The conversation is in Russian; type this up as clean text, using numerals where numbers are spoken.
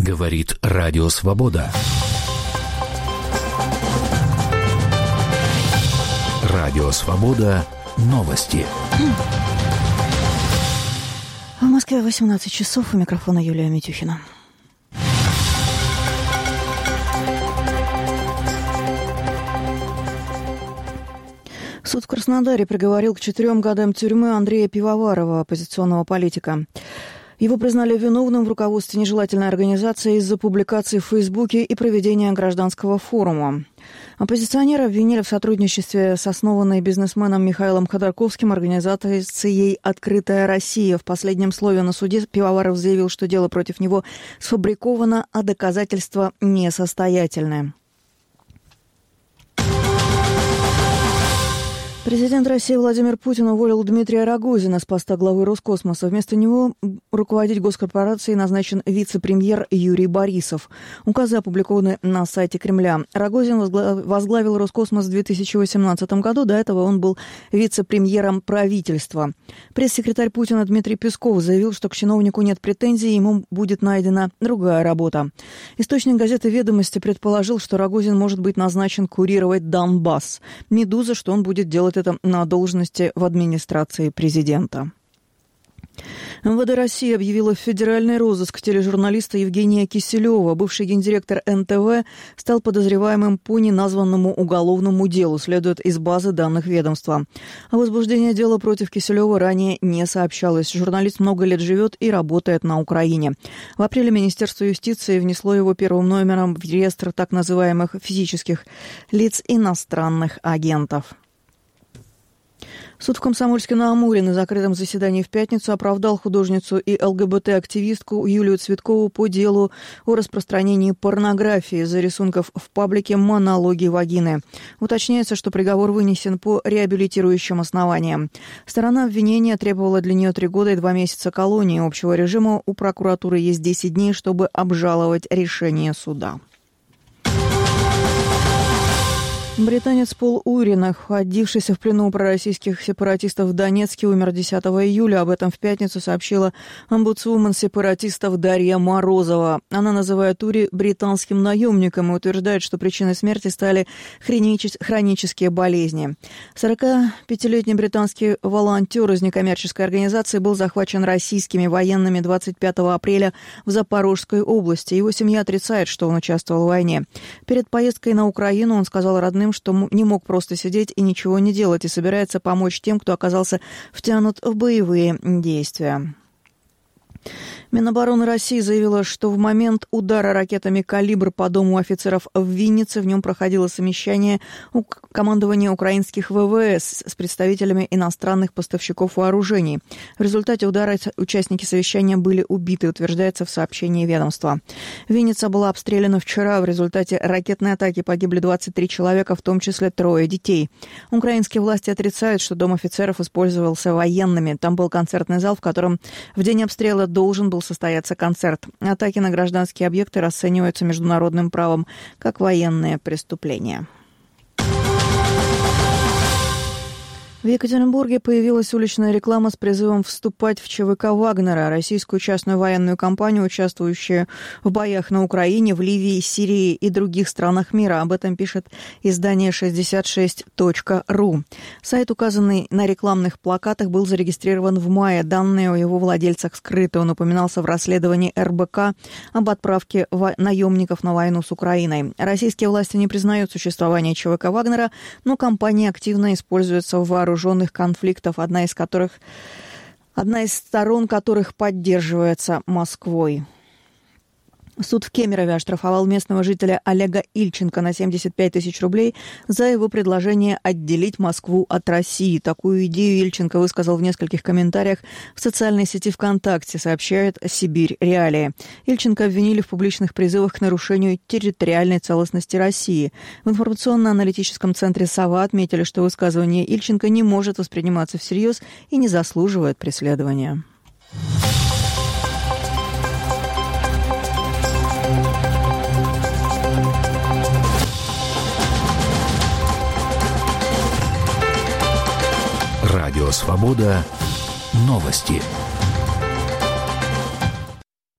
Говорит Радио Свобода. Радио Свобода. Новости. В Москве 18 часов. У микрофона Юлия Митюхина. Суд в Краснодаре приговорил к 4 годам тюрьмы Андрея Пивоварова, оппозиционного политика. Его признали виновным в руководстве нежелательной организации из-за публикаций в Фейсбуке и проведения гражданского форума. Оппозиционера обвинили в сотрудничестве с основанной бизнесменом Михаилом Ходорковским организацией «Открытая Россия». В последнем слове на суде Пивоваров заявил, что дело против него сфабриковано, а доказательства несостоятельны. Президент России Владимир Путин уволил Дмитрия Рогозина с поста главы Роскосмоса. Вместо него руководить госкорпорацией назначен вице-премьер Юрий Борисов. Указы опубликованы на сайте Кремля. Рогозин возглавил Роскосмос в 2018 году. До этого он был вице-премьером правительства. Пресс-секретарь Путина Дмитрий Песков заявил, что к чиновнику нет претензий, ему будет найдена другая работа. Источник газеты «Ведомости» предположил, что Рогозин может быть назначен курировать Донбасс. «Медуза», что он будет делать это на должности в администрации президента. МВД России объявила федеральный розыск тележурналиста Евгения Киселева. Бывший гендиректор НТВ стал подозреваемым по неназванному уголовному делу, следует из базы данных ведомства. О возбуждении дела против Киселева ранее не сообщалось. Журналист много лет живет и работает на Украине. В апреле Министерство юстиции внесло его первым номером в реестр так называемых физических лиц иностранных агентов. Суд в Комсомольске-на-Амуре на закрытом заседании в пятницу оправдал художницу и ЛГБТ-активистку Юлию Цветкову по делу о распространении порнографии из-за рисунков в паблике «Монологи вагины». Уточняется, что приговор вынесен по реабилитирующим основаниям. Сторона обвинения требовала для нее 3 года и 2 месяца колонии общего режима. У прокуратуры есть 10 дней, чтобы обжаловать решение суда. Британец Пол Ури, находившийся в плену у пророссийских сепаратистов в Донецке, умер 10 июля. Об этом в пятницу сообщила омбудсвумен сепаратистов Дарья Морозова. Она называет Ури британским наемником и утверждает, что причиной смерти стали хронические болезни. 45-летний британский волонтер из некоммерческой организации был захвачен российскими военными 25 апреля в Запорожской области. Его семья отрицает, что он участвовал в войне. Перед поездкой на Украину он сказал родным, что не мог просто сидеть и ничего не делать, и собирается помочь тем, кто оказался втянут в боевые действия. Минобороны России заявила, что в момент удара ракетами «Калибр» по дому офицеров в Виннице в нем проходило совещание командования украинских ВВС с представителями иностранных поставщиков вооружений. В результате удара участники совещания были убиты, утверждается в сообщении ведомства. Винница была обстреляна вчера. В результате ракетной атаки погибли 23 человека, в том числе 3 детей. Украинские власти отрицают, что дом офицеров использовался военными. Там был концертный зал, в котором в день обстрела должен был состояться концерт. Атаки на гражданские объекты расцениваются международным правом как военные преступления. В Екатеринбурге появилась уличная реклама с призывом вступать в ЧВК Вагнера, российскую частную военную компанию, участвующую в боях на Украине, в Ливии, Сирии и других странах мира. Об этом пишет издание 66.ru. Сайт, указанный на рекламных плакатах, был зарегистрирован в мае. Данные о его владельцах скрыты. Он упоминался в расследовании РБК об отправке наемников на войну с Украиной. Российские власти не признают существование ЧВК Вагнера, но компания активно используется в вооруженных конфликтов, одна из сторон которых поддерживается Москвой. Суд в Кемерове оштрафовал местного жителя Олега Ильченко на 75 тысяч рублей за его предложение отделить Москву от России. Такую идею Ильченко высказал в нескольких комментариях в социальной сети ВКонтакте, сообщает «Сибирь Реалии». Ильченко обвинили в публичных призывах к нарушению территориальной целостности России. В информационно-аналитическом центре «Сова» отметили, что высказывание Ильченко не может восприниматься всерьез и не заслуживает преследования. Радио Свобода. Новости.